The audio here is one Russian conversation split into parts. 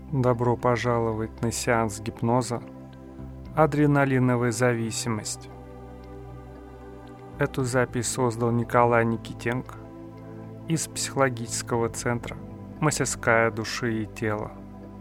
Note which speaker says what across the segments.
Speaker 1: Добро пожаловать на сеанс гипноза «Адреналиновая зависимость». Эту запись создал Николай Никитенко из психологического центра «Мастерская души и тела».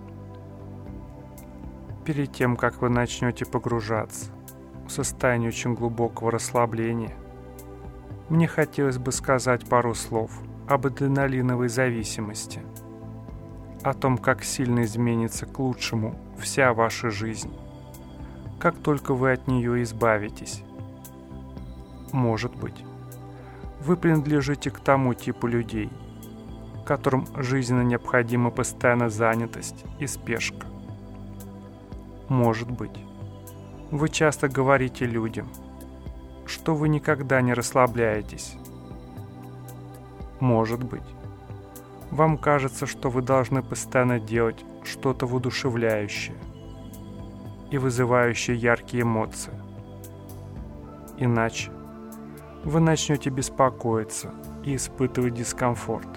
Speaker 1: Перед тем, как вы начнете погружаться в состояние очень глубокого расслабления, мне хотелось бы сказать пару слов об адреналиновой зависимости, о том, как сильно изменится к лучшему вся ваша жизнь, как только вы от нее избавитесь. Может быть, вы принадлежите к тому типу людей, которым жизненно необходима постоянная занятость и спешка. Может быть, вы часто говорите людям, что вы никогда не расслабляетесь. Может быть, вам кажется, что вы должны постоянно делать что-то воодушевляющее и вызывающее яркие эмоции. Иначе вы начнете беспокоиться и испытывать дискомфорт.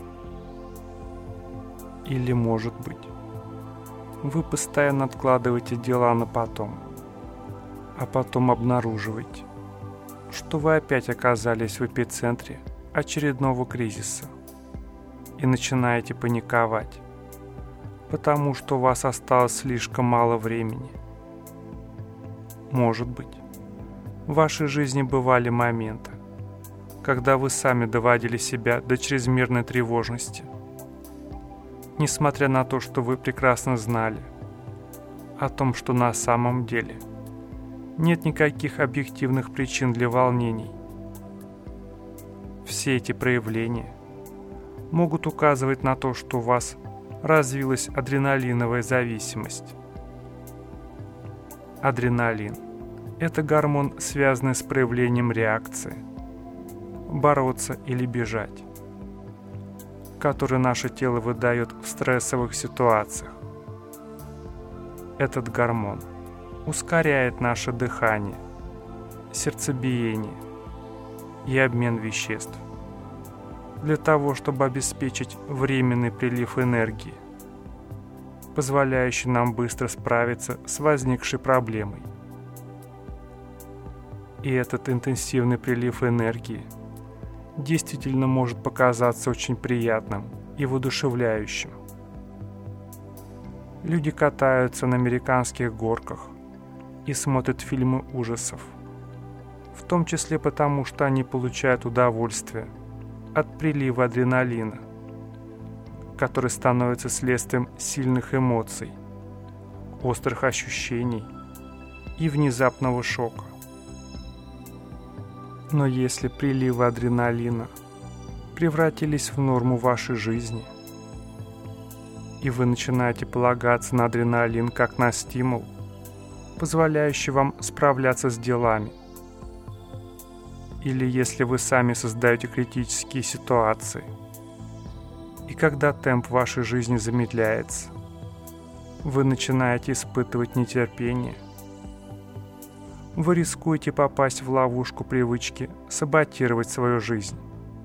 Speaker 1: Или, может быть, вы постоянно откладываете дела на потом, а потом обнаруживаете, что вы опять оказались в эпицентре очередного кризиса и начинаете паниковать, потому что у вас осталось слишком мало времени. Может быть, в вашей жизни бывали моменты, когда вы сами доводили себя до чрезмерной тревожности, несмотря на то, что вы прекрасно знали о том, что на самом деле нет никаких объективных причин для волнений. Все эти проявления могут указывать на то, что у вас развилась адреналиновая зависимость. Адреналин – это гормон, связанный с проявлением реакции, бороться или бежать, который наше тело выдает в стрессовых ситуациях. Этот гормон ускоряет наше дыхание, сердцебиение и обмен веществ для того, чтобы обеспечить временный прилив энергии, позволяющий нам быстро справиться с возникшей проблемой. И этот интенсивный прилив энергии действительно может показаться очень приятным и воодушевляющим. Люди катаются на американских горках и смотрят фильмы ужасов, в том числе потому, что они получают удовольствие от прилива адреналина, который становится следствием сильных эмоций, острых ощущений и внезапного шока. Но если приливы адреналина превратились в норму вашей жизни, и вы начинаете полагаться на адреналин как на стимул, позволяющий вам справляться с делами, или если вы сами создаете критические ситуации, и когда темп вашей жизни замедляется, вы начинаете испытывать нетерпение, вы рискуете попасть в ловушку привычки саботировать свою жизнь.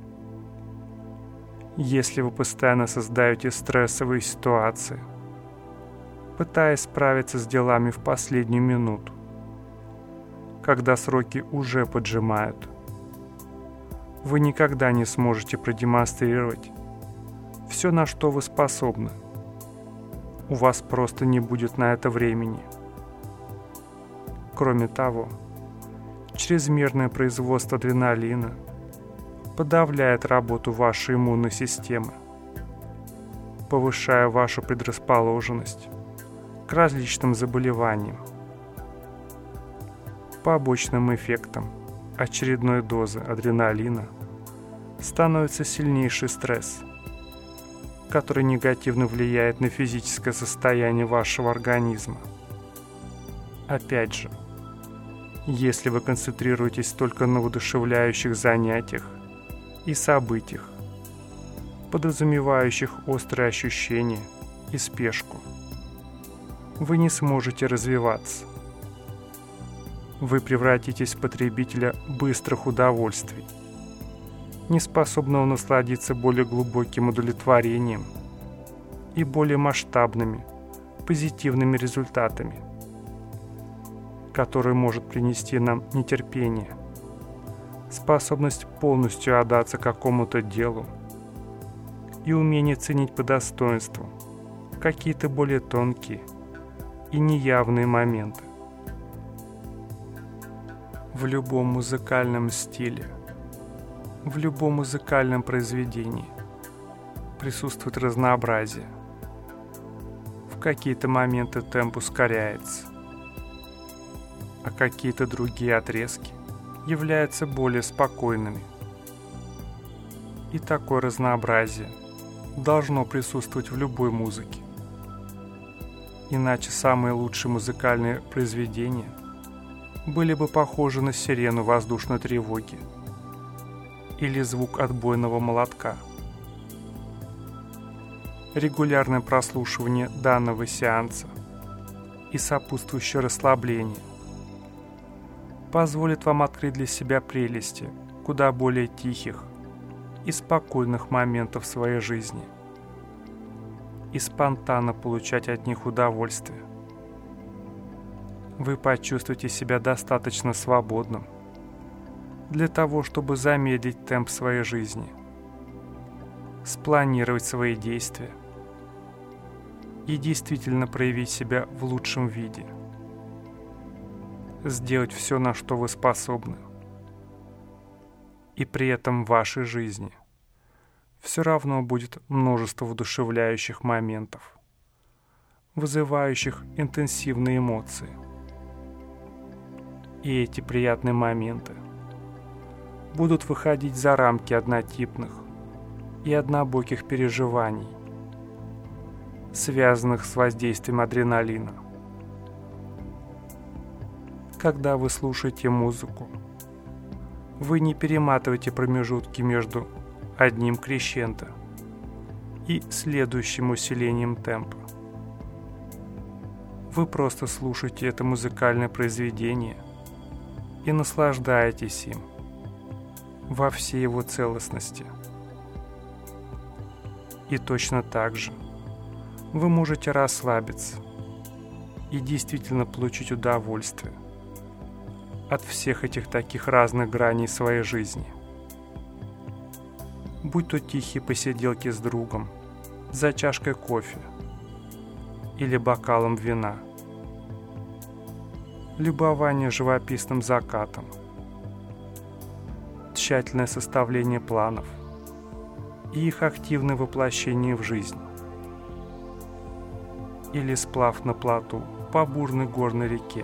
Speaker 1: Если вы постоянно создаете стрессовые ситуации, пытаясь справиться с делами в последнюю минуту, когда сроки уже поджимают, вы никогда не сможете продемонстрировать все, на что вы способны. У вас просто не будет на это времени. Кроме того, чрезмерное производство адреналина подавляет работу вашей иммунной системы, повышая вашу предрасположенность к различным заболеваниям. Побочным эффектом очередной дозы адреналина становится сильнейший стресс, который негативно влияет на физическое состояние вашего организма. Опять же, если вы концентрируетесь только на воодушевляющих занятиях и событиях, подразумевающих острые ощущения и спешку, вы не сможете развиваться. Вы превратитесь в потребителя быстрых удовольствий, неспособного насладиться более глубоким удовлетворением и более масштабными позитивными результатами, который может принести нам нетерпение, способность полностью отдаться какому-то делу и умение ценить по достоинству какие-то более тонкие и неявные моменты. В любом музыкальном стиле, в любом музыкальном произведении присутствует разнообразие. В какие-то моменты темп ускоряется, а какие-то другие отрезки являются более спокойными. И такое разнообразие должно присутствовать в любой музыке. Иначе самые лучшие музыкальные произведения были бы похожи на сирену воздушной тревоги или звук отбойного молотка. Регулярное прослушивание данного сеанса и сопутствующее расслабление позволит вам открыть для себя прелести куда более тихих и спокойных моментов своей жизни и спонтанно получать от них удовольствие. Вы почувствуете себя достаточно свободным для того, чтобы замедлить темп своей жизни, спланировать свои действия и действительно проявить себя в лучшем виде, сделать все, на что вы способны. И при этом в вашей жизни все равно будет множество вдохновляющих моментов, вызывающих интенсивные эмоции. И эти приятные моменты будут выходить за рамки однотипных и однобоких переживаний, связанных с воздействием адреналина. Когда вы слушаете музыку, вы не перематываете промежутки между одним крещендо и следующим усилением темпа. Вы просто слушаете это музыкальное произведение и наслаждаетесь им во всей его целостности. И точно так же вы можете расслабиться и действительно получить удовольствие от всех этих таких разных граней своей жизни. Будь то тихие посиделки с другом, за чашкой кофе или бокалом вина, любование живописным закатом, тщательное составление планов и их активное воплощение в жизнь, или сплав на плоту по бурной горной реке.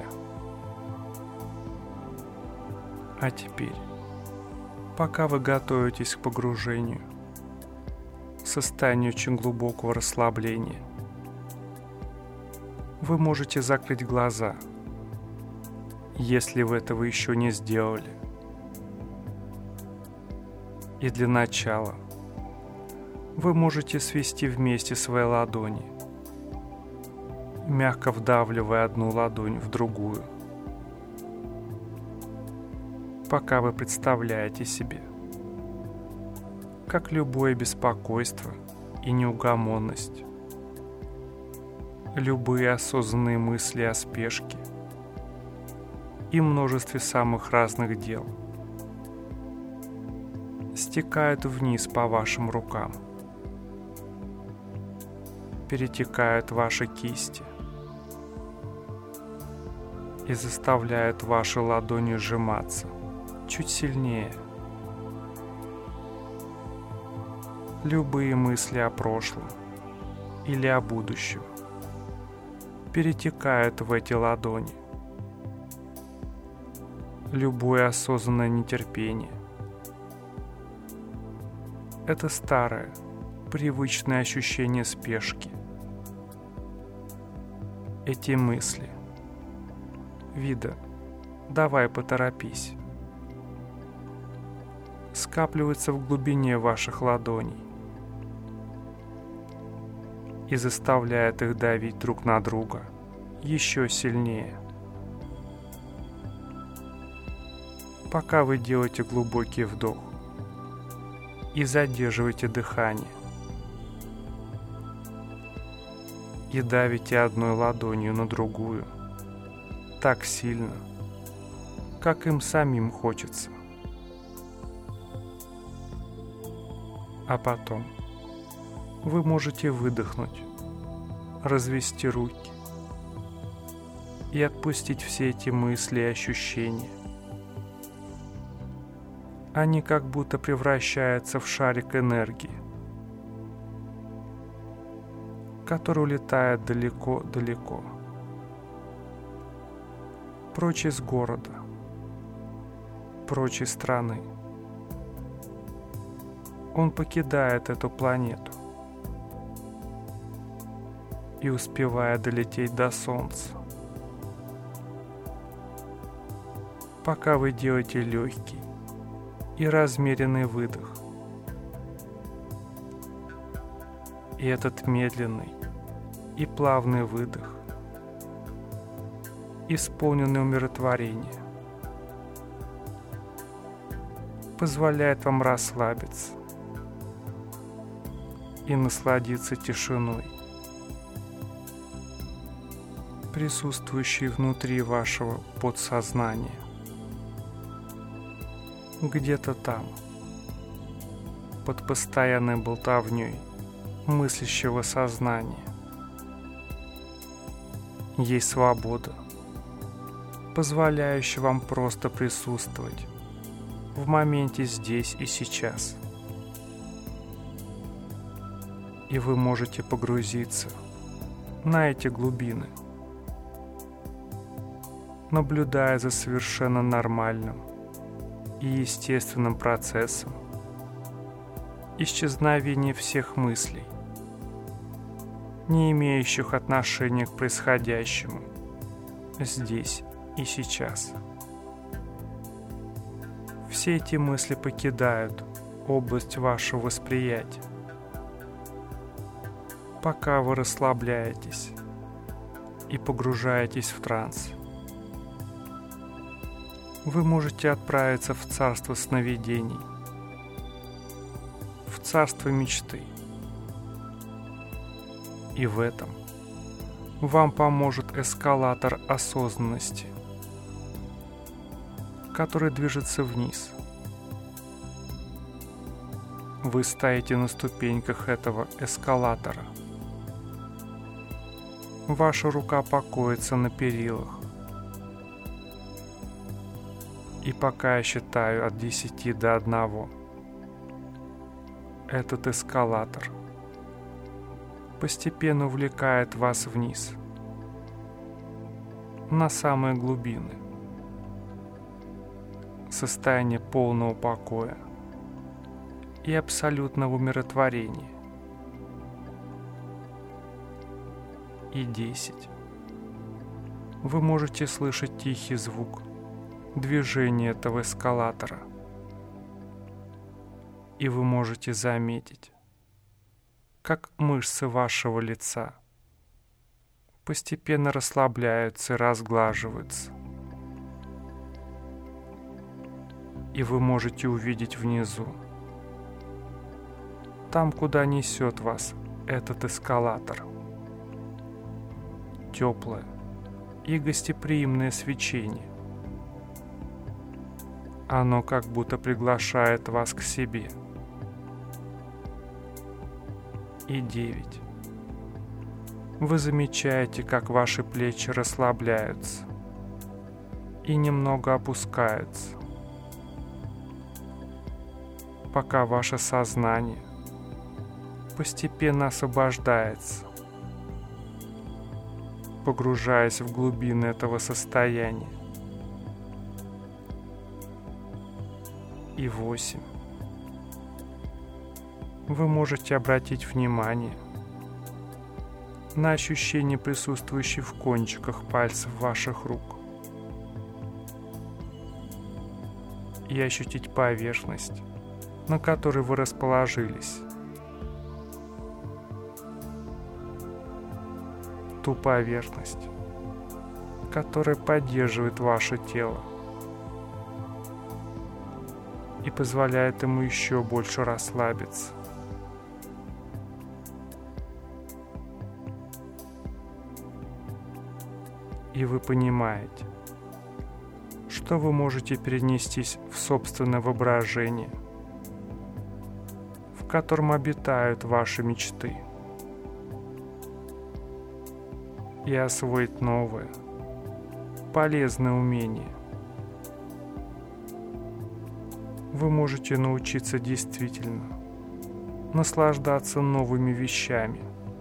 Speaker 1: А теперь, пока вы готовитесь к погружению в состояние очень глубокого расслабления, вы можете закрыть глаза, если вы этого еще не сделали. И для начала вы можете свести вместе свои ладони, мягко вдавливая одну ладонь в другую, пока вы представляете себе, как любое беспокойство и неугомонность, любые осознанные мысли о спешке и множестве самых разных дел стекают вниз по вашим рукам, перетекают в ваши кисти и заставляют ваши ладони сжиматься чуть сильнее. Любые мысли о прошлом или о будущем перетекают в эти ладони. Любое осознанное нетерпение — это старое, привычное ощущение спешки. Эти мысли вида «давай поторопись» скапливаются в глубине ваших ладоней и заставляют их давить друг на друга еще сильнее. Пока вы делаете глубокий вдох и задерживаете дыхание, и давите одной ладонью на другую так сильно, как им самим хочется. А потом вы можете выдохнуть, развести руки и отпустить все эти мысли и ощущения. Они как будто превращаются в шарик энергии, который улетает далеко-далеко, прочь из города, прочь из страны. Он покидает эту планету и успевает долететь до Солнца. Пока вы делаете легкий и размеренный выдох, и этот медленный и плавный выдох, исполненный умиротворения, позволяет вам расслабиться и насладиться тишиной, присутствующей внутри вашего подсознания. Где-то там, под постоянной болтовней мыслящего сознания, есть свобода, позволяющая вам просто присутствовать в моменте здесь и сейчас. И вы можете погрузиться на эти глубины, наблюдая за совершенно нормальным и естественным процессом исчезновения всех мыслей, не имеющих отношения к происходящему здесь и сейчас. Все эти мысли покидают область вашего восприятия, пока вы расслабляетесь и погружаетесь в транс. Вы можете отправиться в царство сновидений, в царство мечты. И в этом вам поможет эскалатор осознанности, который движется вниз. Вы стоите на ступеньках этого эскалатора. Ваша рука покоится на перилах. И пока я считаю от 10 до 1, этот эскалатор постепенно увлекает вас вниз, на самые глубины, состояние полного покоя и абсолютного умиротворения. И 10. Вы можете слышать тихий звук движения этого эскалатора. И вы можете заметить, как мышцы вашего лица постепенно расслабляются и разглаживаются. И вы можете увидеть внизу, там, куда несет вас этот эскалатор, теплое и гостеприимное свечение. Оно как будто приглашает вас к себе. И 9. Вы замечаете, как ваши плечи расслабляются и немного опускаются, пока ваше сознание постепенно освобождается, погружаясь в глубины этого состояния. И 8. Вы можете обратить внимание на ощущения, присутствующие в кончиках пальцев ваших рук, и ощутить поверхность, на которой вы расположились. Ту поверхность, которая поддерживает ваше тело и позволяет ему еще больше расслабиться. И вы понимаете, что вы можете перенестись в собственное воображение, в котором обитают ваши мечты, и освоить новое, полезное умение. Вы можете научиться действительно наслаждаться новыми вещами.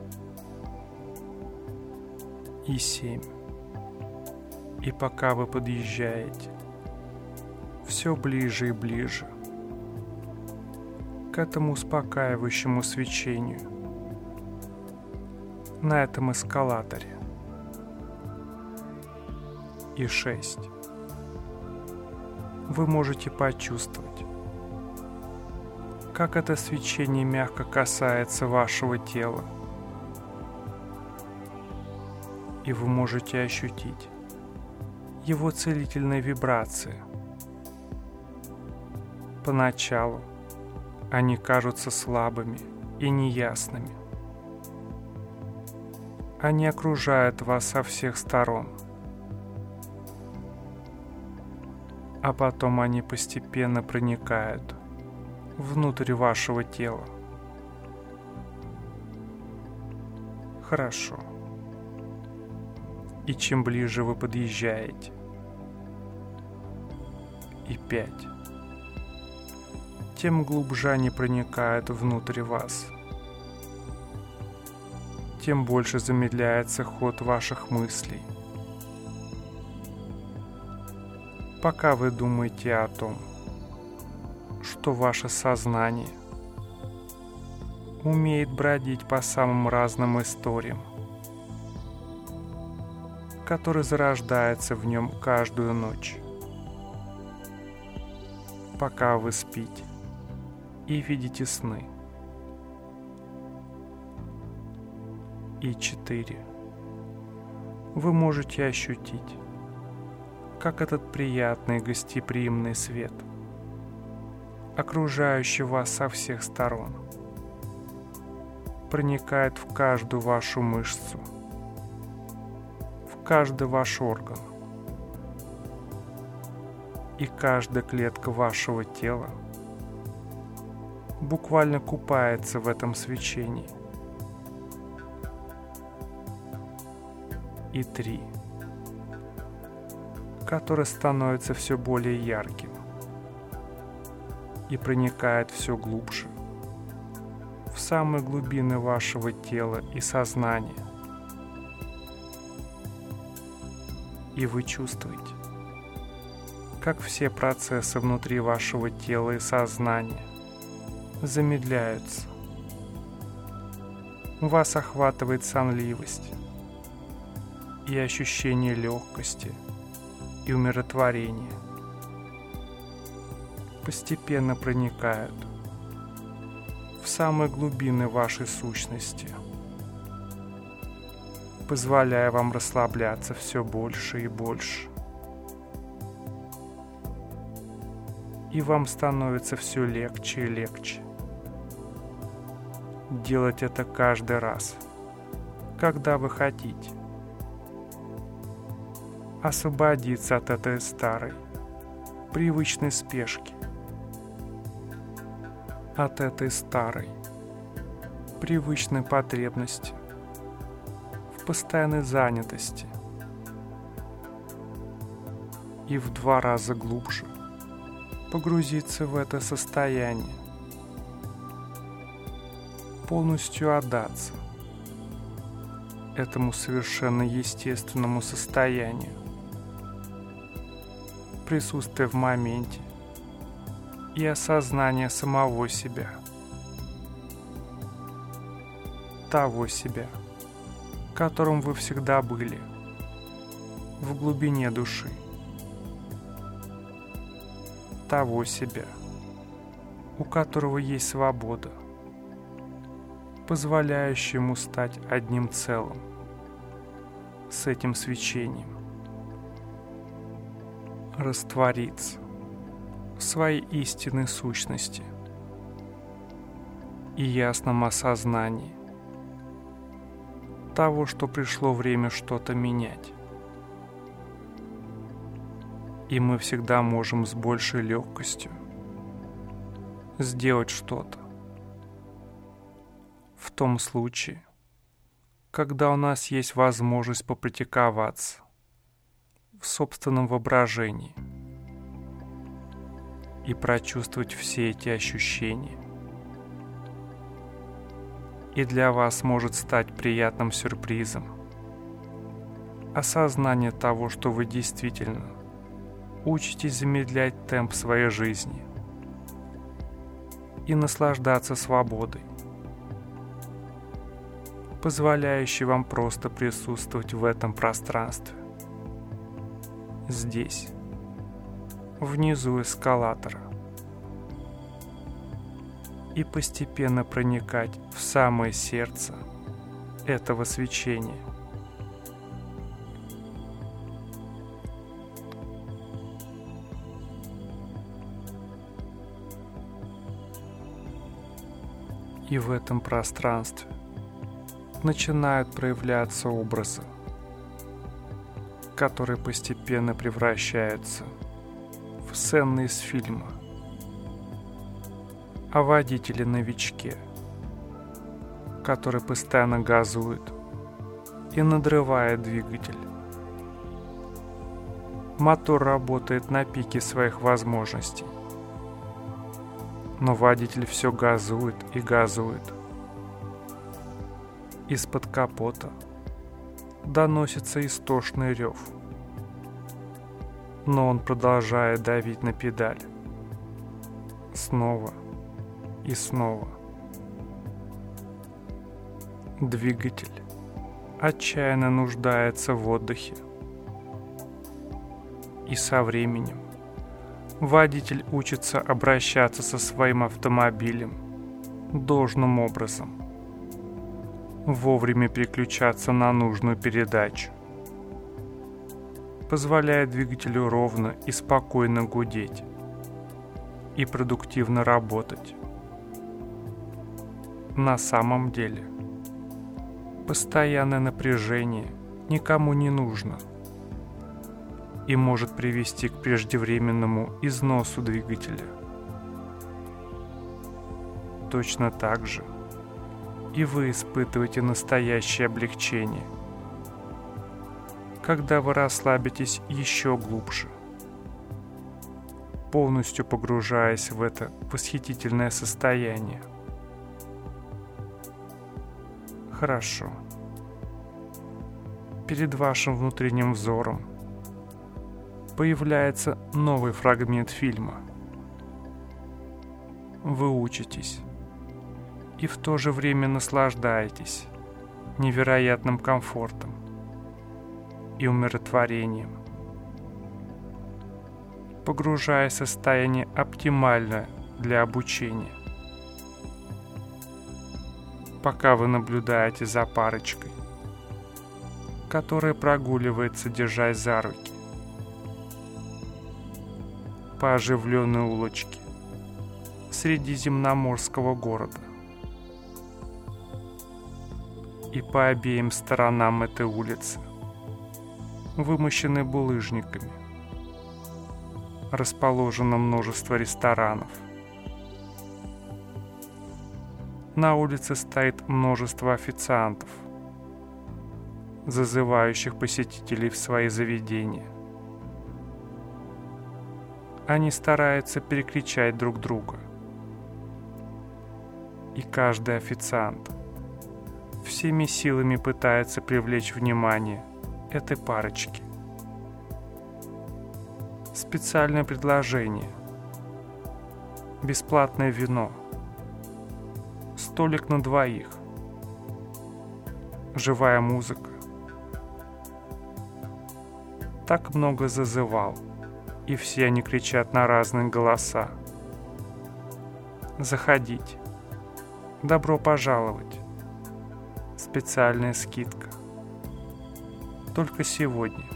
Speaker 1: И 7. И пока вы подъезжаете все ближе и ближе к этому успокаивающему свечению на этом эскалаторе. И 6. Вы можете почувствовать, как это свечение мягко касается вашего тела. И вы можете ощутить его целительные вибрации. Поначалу они кажутся слабыми и неясными. Они окружают вас со всех сторон. А потом они постепенно проникают внутрь вашего тела. Хорошо. И чем ближе вы подъезжаете. И 5. Тем глубже они проникают внутрь вас. Тем больше замедляется ход ваших мыслей. Пока вы думаете о том, что ваше сознание умеет бродить по самым разным историям, которые зарождаются в нем каждую ночь. Пока вы спите и видите сны. И 4. Вы можете ощутить, как этот приятный гостеприимный свет, окружающий вас со всех сторон, проникает в каждую вашу мышцу, в каждый ваш орган, и каждая клетка вашего тела буквально купается в этом свечении. И 3. Которое становится все более ярким и проникает все глубже в самые глубины вашего тела и сознания. И вы чувствуете, как все процессы внутри вашего тела и сознания замедляются. Вас охватывает сонливость и ощущение легкости и умиротворения. Постепенно проникают в самые глубины вашей сущности, позволяя вам расслабляться все больше и больше. И вам становится все легче и легче делать это каждый раз, когда вы хотите освободиться от этой старой, привычной спешки, от этой старой, привычной потребности в постоянной занятости и в 2 раза глубже погрузиться в это состояние, полностью отдаться этому совершенно естественному состоянию, присутствие в моменте и осознание самого себя, того себя, которым вы всегда были, в глубине души, того себя, у которого есть свобода, позволяющая ему стать одним целым с этим свечением, раствориться в своей истинной сущности и ясном осознании того, что пришло время что-то менять, И мы всегда можем с большей легкостью сделать что-то. В том случае, когда у нас есть возможность попрактиковаться в собственном воображении и прочувствовать все эти ощущения. И для вас может стать приятным сюрпризом осознание того, что вы действительно учитесь замедлять темп своей жизни и наслаждаться свободой, позволяющей вам просто присутствовать в этом пространстве. Здесь, внизу эскалатора, и постепенно проникать в самое сердце этого свечения. И в этом пространстве начинают проявляться образы, которые постепенно превращаются в сцены из фильма о водителе-новичке, который постоянно газует и надрывает двигатель. Мотор работает на пике своих возможностей, но водитель все газует и газует. Из-под капота доносится истошный рев, но он продолжает давить на педаль. Снова и снова. Двигатель отчаянно нуждается в отдыхе. И со временем водитель учится обращаться со своим автомобилем должным образом, вовремя переключаться на нужную передачу, позволяя двигателю ровно и спокойно гудеть и продуктивно работать. На самом деле, постоянное напряжение никому не нужно и может привести к преждевременному износу двигателя. Точно так же и вы испытываете настоящее облегчение, когда вы расслабитесь еще глубже, полностью погружаясь в это восхитительное состояние. Хорошо. Перед вашим внутренним взором появляется новый фрагмент фильма. Вы учитесь и в то же время наслаждаетесь невероятным комфортом и умиротворением, погружаясь в состояние оптимальное для обучения. Пока вы наблюдаете за парочкой, которая прогуливается, держась за руки по оживленной улочке средиземноморского города. И по обеим сторонам этой улицы вымощены булыжниками, расположено множество ресторанов. На улице стоит множество официантов, зазывающих посетителей в свои заведения. Они стараются перекричать друг друга. И каждый официант всеми силами пытается привлечь внимание этой парочки. Специальное предложение. Бесплатное вино. Столик на двоих. Живая музыка. Так много зазывал, и все они кричат на разные голоса. Заходите. Добро пожаловать. Специальная скидка. Только сегодня.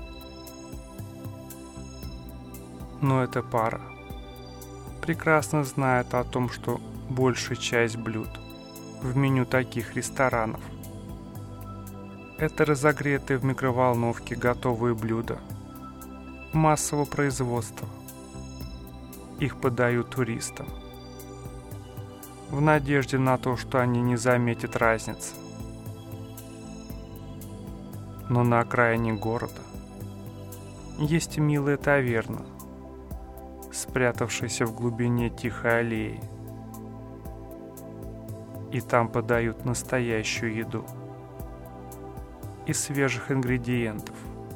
Speaker 1: Но эта пара прекрасно знает о том, что большая часть блюд в меню таких ресторанов — это разогретые в микроволновке готовые блюда массового производства. Их подают туристам, в надежде на то, что они не заметят разницы. Но на окраине города есть милая таверна, спрятавшаяся в глубине тихой аллеи. И там подают настоящую еду из свежих ингредиентов,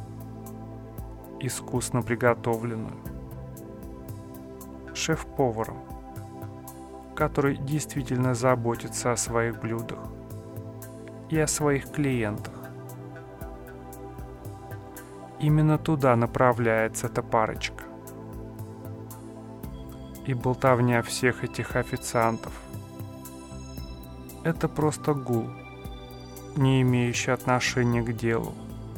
Speaker 1: искусно приготовленную шеф-поваром, который действительно заботится о своих блюдах и о своих клиентах. Именно туда направляется эта парочка. И болтовня всех этих официантов — это просто гул, не имеющий отношения к делу,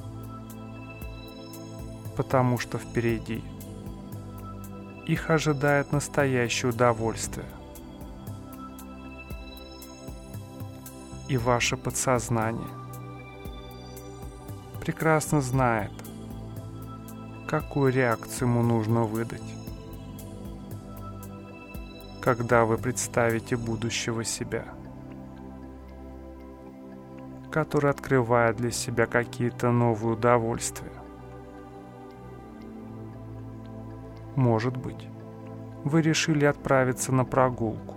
Speaker 1: потому что впереди их ожидает настоящее удовольствие. И ваше подсознание прекрасно знает, какую реакцию ему нужно выдать, когда вы представите будущего себя, который открывает для себя какие-то новые удовольствия. Может быть, вы решили отправиться на прогулку,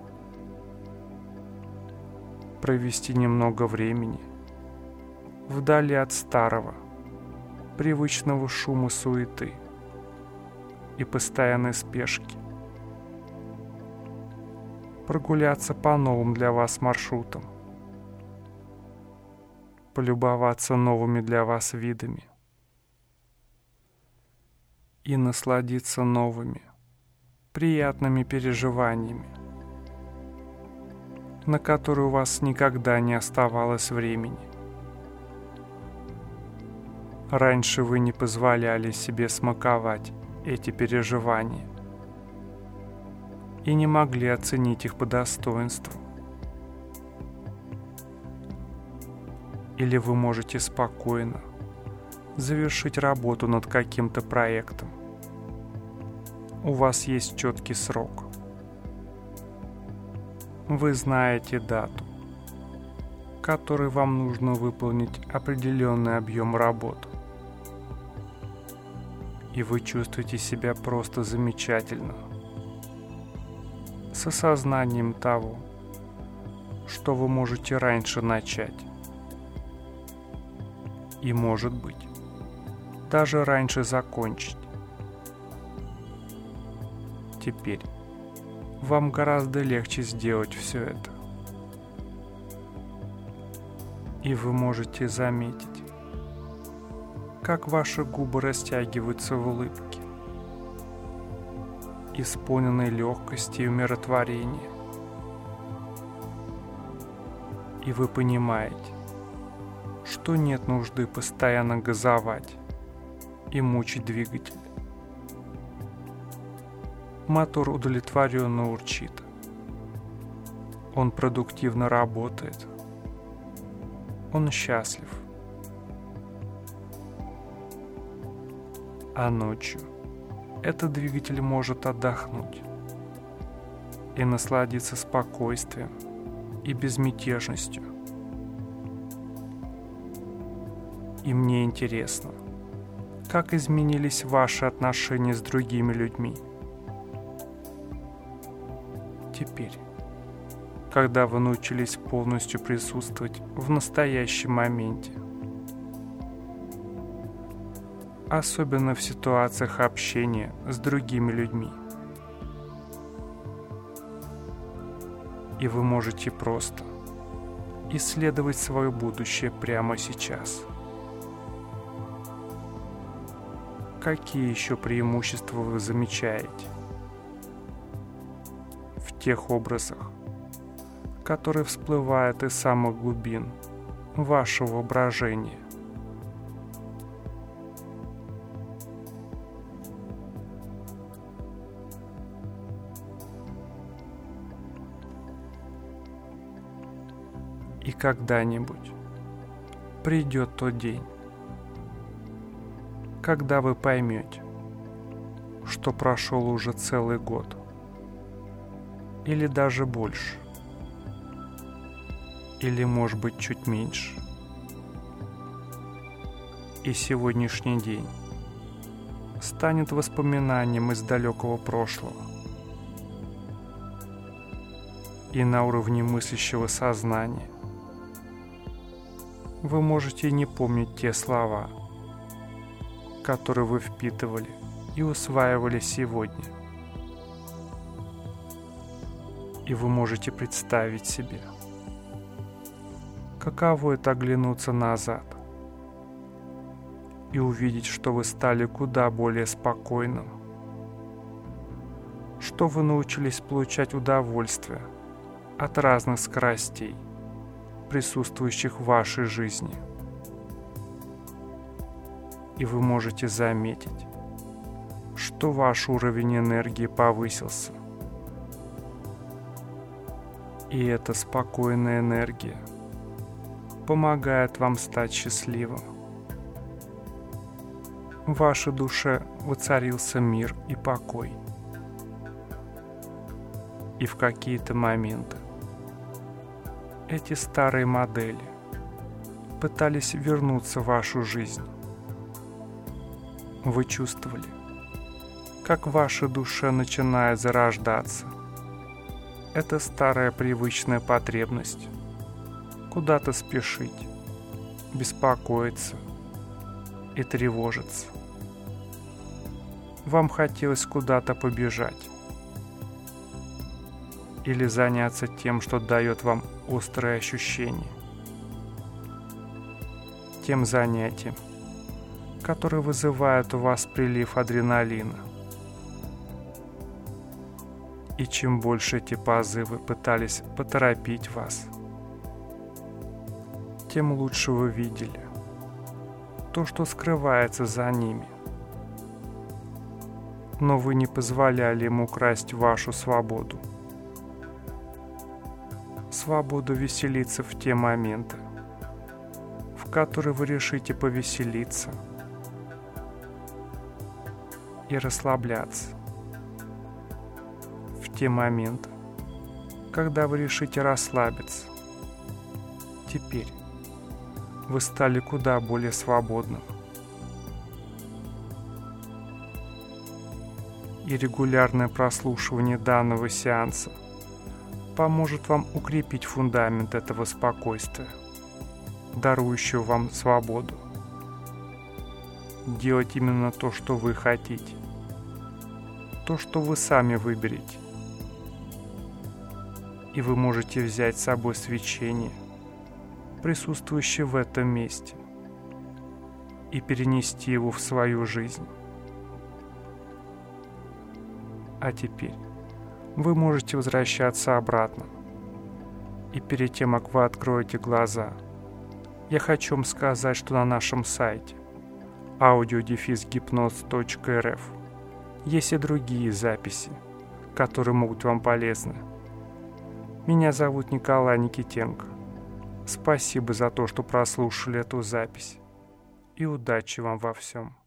Speaker 1: провести немного времени вдали от старого, привычного шума суеты и постоянной спешки, прогуляться по новым для вас маршрутам, полюбоваться новыми для вас видами и насладиться новыми, приятными переживаниями, на которые у вас никогда не оставалось времени. Раньше вы не позволяли себе смаковать эти переживания и не могли оценить их по достоинству. Или вы можете спокойно завершить работу над каким-то проектом. У вас есть четкий срок. Вы знаете дату, которой вам нужно выполнить определенный объем работы. И вы чувствуете себя просто замечательно, с осознанием того, что вы можете раньше начать. И, может быть, даже раньше закончить. Теперь вам гораздо легче сделать все это. И вы можете заметить, как ваши губы растягиваются в улыбке, исполненной легкости и умиротворения. И вы понимаете, что нет нужды постоянно газовать и мучить двигатель. Мотор удовлетворенно урчит. Он продуктивно работает. Он счастлив. А ночью этот двигатель может отдохнуть и насладиться спокойствием и безмятежностью. И мне интересно, как изменились ваши отношения с другими людьми. Теперь, когда вы научились полностью присутствовать в настоящем моменте, особенно в ситуациях общения с другими людьми. И вы можете просто исследовать свое будущее прямо сейчас. Какие еще преимущества вы замечаете в тех образах, которые всплывают из самых глубин вашего воображения? И когда-нибудь придет тот день, когда вы поймете, что прошел уже целый год. Или даже больше. Или, может быть, чуть меньше. И сегодняшний день станет воспоминанием из далекого прошлого. И на уровне мыслящего сознания вы можете не помнить те слова, которые вы впитывали и усваивали сегодня. И вы можете представить себе, каково это оглянуться назад и увидеть, что вы стали куда более спокойным, что вы научились получать удовольствие от разных скоростей, присутствующих в вашей жизни. И вы можете заметить, что ваш уровень энергии повысился. И эта спокойная энергия помогает вам стать счастливым. В вашей душе воцарился мир и покой. И в какие-то моменты эти старые модели пытались вернуться в вашу жизнь. Вы чувствовали, как в вашей душе начинает зарождаться эта старая привычная потребность куда-то спешить, беспокоиться и тревожиться. Вам хотелось куда-то побежать или заняться тем, что дает вам острые ощущения. Тем занятием, которое вызывает у вас прилив адреналина. И чем больше эти позывы пытались поторопить вас, тем лучше вы видели то, что скрывается за ними. Но вы не позволяли им украсть вашу свободу. Свободу веселиться в те моменты, в которые вы решите повеселиться и расслабляться. В те моменты, когда вы решите расслабиться. Теперь вы стали куда более свободным. И регулярное прослушивание данного сеанса поможет вам укрепить фундамент этого спокойствия, дарующего вам свободу. Делать именно то, что вы хотите, то, что вы сами выберете. И вы можете взять с собой свечение, присутствующее в этом месте, и перенести его в свою жизнь. А теперь вы можете возвращаться обратно. И перед тем, как вы откроете глаза, я хочу вам сказать, что на нашем сайте audio-hypnoz.rf есть и другие записи, которые могут вам полезны. Меня зовут Николай Никитенко. Спасибо за то, что прослушали эту запись. И удачи вам во всем.